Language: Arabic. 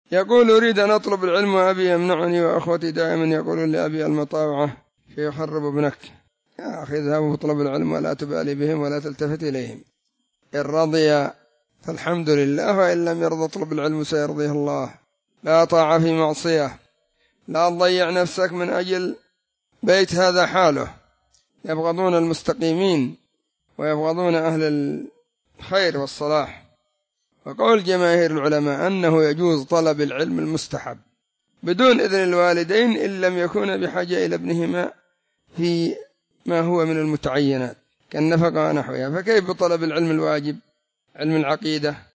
يقول أريد أن أطلب العلم وأبي يمنعني وأخوتي دائما يقولون لأبي المطاوعة فيخرب ابنك. يا أخي اذهب واطلب العلم ولا تبالي بهم ولا تلتفت إليهم، إن رضي فالحمد لله، وإن لم يرضى اطلب العلم سيرضيه الله. لا طاعة في معصية، لا تضيع نفسك من أجل بيت هذا حاله، يبغضون المستقيمين ويبغضون أهل الخير والصلاح. وقول جماهير العلماء أنه يجوز طلب العلم المستحب بدون إذن الوالدين إن لم يكون بحاجة إلى ابنهما في ما هو من المتعينات كالنفقة ونحوها، فكيف بطلب العلم الواجب علم العقيدة